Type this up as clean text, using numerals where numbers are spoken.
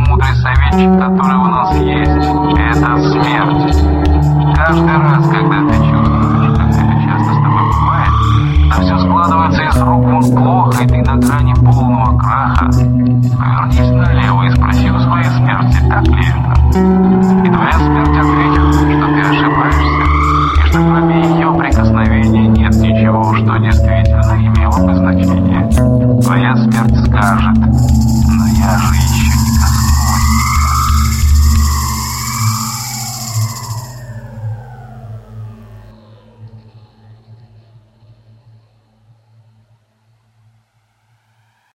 мудрый советчик, который у нас есть, это смерть. Каждый раз, когда